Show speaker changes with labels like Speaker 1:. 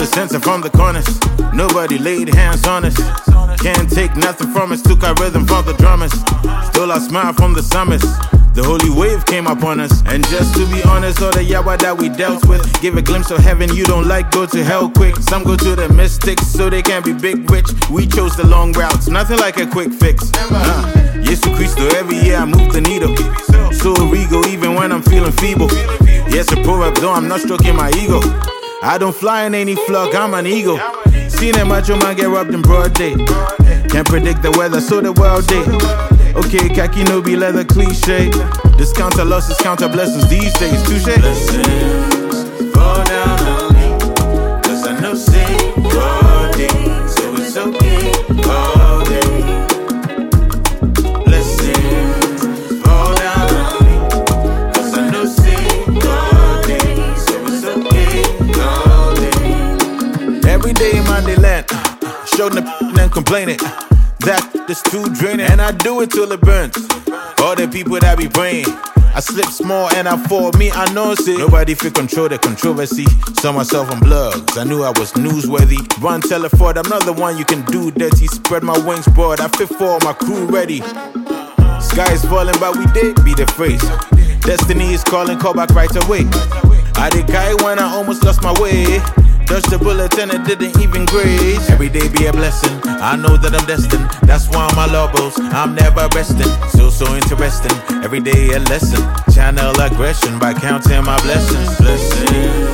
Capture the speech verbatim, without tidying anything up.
Speaker 1: the center from the corners. Nobody laid hands on us. Can't take nothing from us. Took our rhythm from the drummers. Stole our smile from the summers. The holy wave came upon us. And just to be honest, all the yawa that we dealt with, give a glimpse of heaven you don't like, go to hell quick. Some go to the mystics so they can be big rich. We chose the long routes, nothing like a quick fix. uh, Yesu Cristo, every year I move the needle. So regal even when I'm feeling feeble. Yes, a proverb though I'm not stroking my ego. I don't fly in any flock, I'm an eagle. Seen a macho man get rubbed in broad day. Can't predict the weather, so the world day. Okay, khaki no be leather cliche. Discounter losses, counter blessings these days. Touche. Blessings fall down on me, cause I know say all day, so it's okay all day. Blessings fall down on me, cause I know say all day, so it's okay all day. Every day in Monday land, showing the and complaining that it's too draining, and I do it till it burns. All the people that be praying, I slip small and I fall. Me, I know it. Nobody fit control the controversy. Saw myself on blogs, I knew I was newsworthy. Run, tell it forward, I'm not the one you can do dirty. Spread my wings broad, I fit for my crew ready. Sky is falling, but we did be the phrase. Destiny is calling, call back right away. I did guy when I almost lost my way. Touched the bullet and it didn't even graze. Every day be a blessing, I know that I'm destined. That's why on my logos, I'm never resting. So, so interesting, every day a lesson. Channel aggression by counting my blessings. Blessings